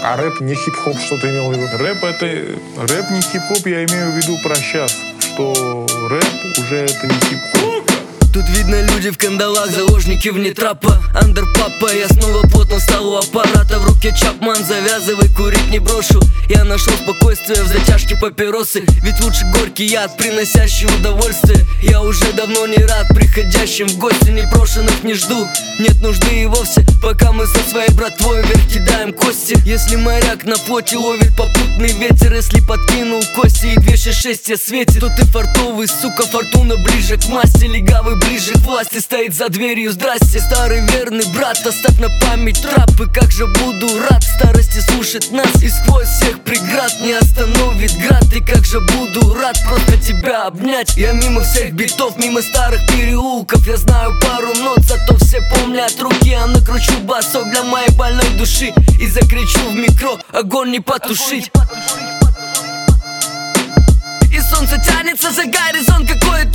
А рэп не хип-хоп, что ты имел в виду? Рэп не хип-хоп, я имею в виду про сейчас, что рэп уже это не хип-хоп. Тут видно люди в кандалах, заложники вне трапа. Андерпапа, я снова плотно стал у аппарата. В руке Чапман, завязывай, курить не брошу. Я нашел спокойствие в затяжке папиросы. Ведь лучше горький яд, приносящий удовольствие. Я уже давно не рад приходящим в гости. Непрошенных не жду, нет нужды и вовсе. Пока мы со своей братвой вверх кидаем кости. Если моряк на флоте ловит попутный ветер, если подкинул кости и 266 я светит, то ты фартовый, сука, фортуна ближе к масти. Легавый ближе к власти, стоит за дверью, здрасте. Старый верный брат, оставь на память трапы. Как же буду рад старости слушать нас. И сквозь всех преград не остановит град. И как же буду рад просто тебя обнять. Я мимо всех битов, мимо старых переулков. Я знаю пару нот, зато все помнят руки. Я накручу басок для моей больной души и закричу в микро, огонь не потушить. И солнце тянется за горизонт, какое